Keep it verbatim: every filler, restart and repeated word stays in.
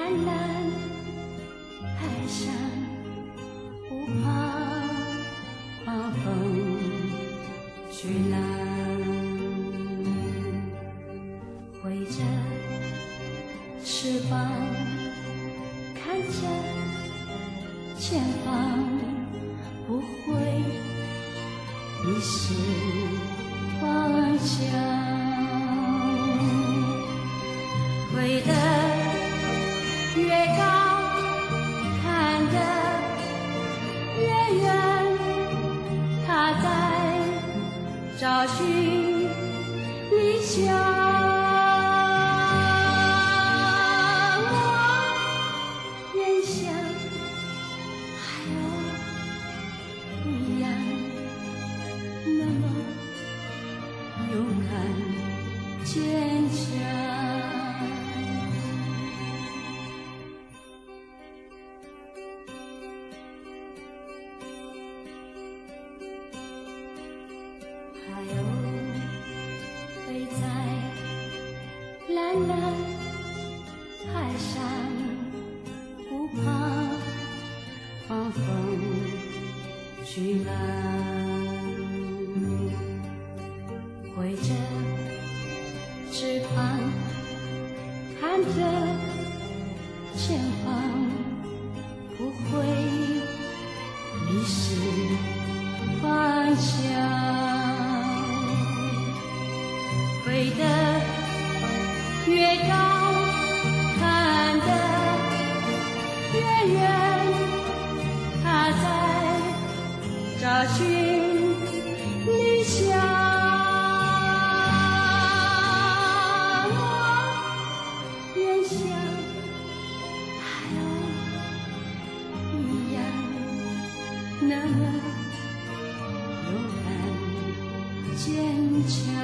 蓝蓝海上不怕狂风巨浪，挥着翅膀看着前方，不会迷失方向。飞得越高，看得越远，他在找寻理想。坚强，还有飞在蓝蓝海上，不怕狂风巨浪，挥着翅膀看着前方，不会迷失方向。飞得越高，看得越远，他在找寻理想。那么勇敢坚强。